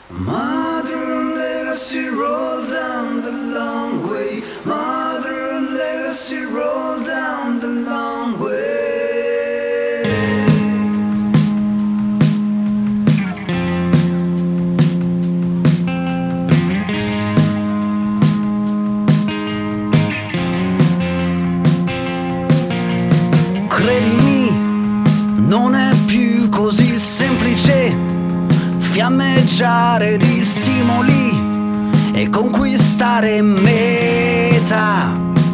Modern legacy roll down the long way. Modern legacy roll down the long way. Credimi, non è più così semplice fiammeggiare di stimoli e conquistare meta.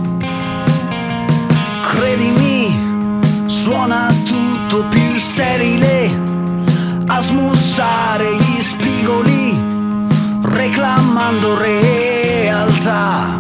Credimi, suona tutto più sterile a smussare gli spigoli, reclamando realtà.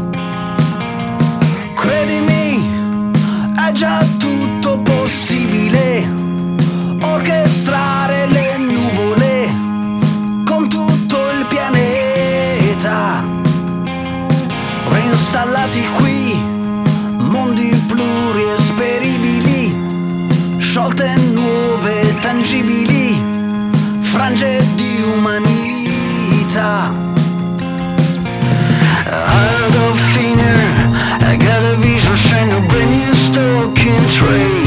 Credimi, è già tutto possibile orchestrare le nuvole con tutto il pianeta. Reinstallati qui, mondi pluriesperibili, sciolte nuove tangibili, frange di umanità. Out of thin air, I got a vision, shine a brand new stock in trade.